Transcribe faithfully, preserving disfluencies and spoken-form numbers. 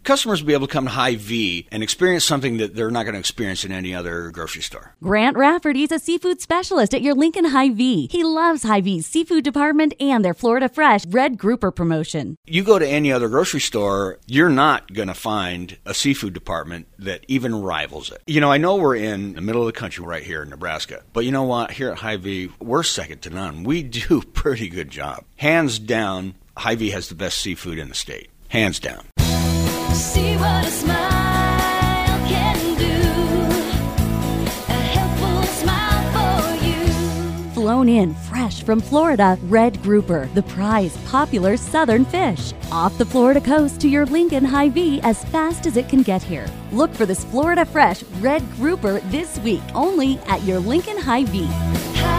Customers will be able to come to Hy-Vee and experience something that they're not going to experience in any other grocery store. Grant Rafferty's a seafood specialist at your Lincoln Hy-Vee. He loves Hy-Vee's seafood department and their Florida Fresh Red Grouper promotion. You go to any other grocery store, you're not going to find a seafood department that even rivals it. You know, I know we're in the middle of the country right here in Nebraska, but you know what? Here at Hy-Vee, we're second to none. We do a pretty good job. Hands down, Hy-Vee has the best seafood in the state. Hands down. See what a smile can do. A helpful smile for you. Flown in fresh from Florida, Red Grouper, the prized popular southern fish. Off the Florida coast to your Lincoln Hy-Vee as fast as it can get here. Look for this Florida Fresh Red Grouper this week only at your Lincoln Hy-Vee.